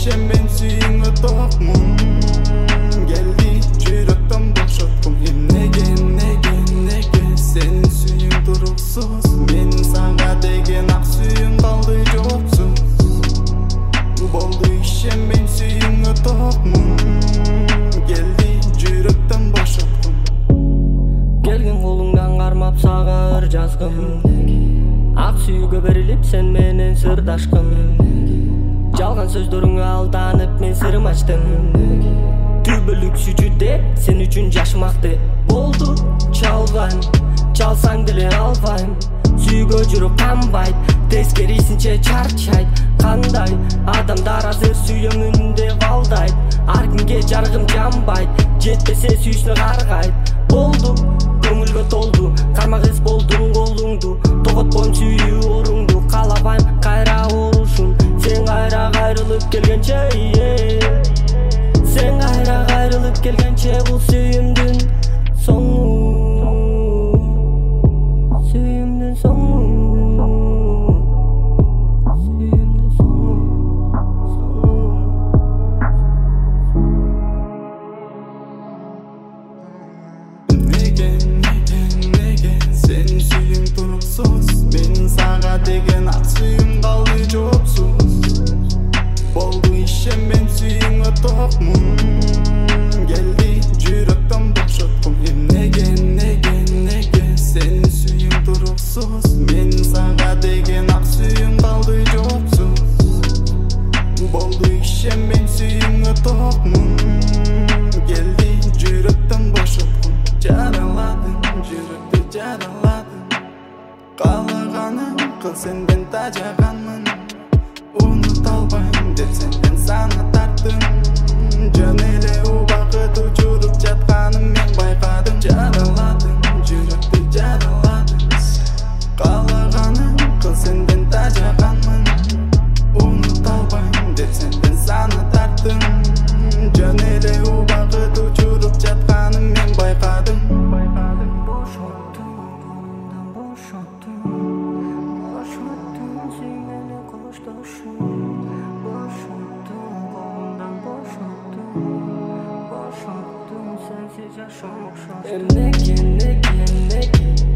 işem ben suyuңа токмун. Келди жүрөктөн бошоткум. Неге сен сүйүң туруксуз. Мен сага деген ак сүйүм калды жоксуз. Болду işem ben suyuңа токмун. Келди жүрөктөн бошоткум. Келген колуңдан кармап сага ыр жазгым. Ак сүйгө берилип сен менен сырдашкым. Жалган сөздөрүңө алданып мен сырым ачтым. Түбөлүк сүйчүдө сен үчүн жашмакты. Болду чалбайм, чалсаң деле албайм. Сүйгө жүрүп канбайт, тескерисинче чарчайт. Кандай адамдар азыр сүйөмүн деп алдайт. Ар кимге жарыгым жамбайт, жетпесе сүйүшүнө каргайт. Болду көңүлгө толду, карма кыз болдуң колуңду. Тоготпойм сүйүү оруңду, каалабайм кайра орушун. Сен кайра кайрылып келгенче, сен кайра кайрылып келгенче бул сүйүмдүн соңу. Сүйүмдүн соңу. Сүйүмдүн соңу. Неге сен сүйүң туруксуз. Мен сага деген ак сүйүм калды жоксуз. Болду işem ben suyuңа токмун. Келди жүрөктөн бошоткум. Неге сен сүйүң туруксуз. Мен сага деген ак сүйүм калды жоксуз. Болду işem ben suyuңа токмун. Келди жүрөктөн бошоткум. Жараладың, жүрөктү жараладың. Каалаганың кыл сенден тажаганмын. Унута албайм деп сенден сана тарттым. Жөн эле убакыт учуруп жатканын мен байкадым. Жараладың, жүрөктү жараладың. Каалаганың кыл сенден тажаганмын. Унута албайм деп сенден сана тарттым. Жөн эле убакыт учуруп жатканын мен байкадым. Бошоттуң, колумдан бошоттуң. Бошоттуң, сүйгөнү коштошуң. Бошоттуң, колумдан бошоттуң. Бошоттуң, сенсиз жашоо окшоштуң. Неге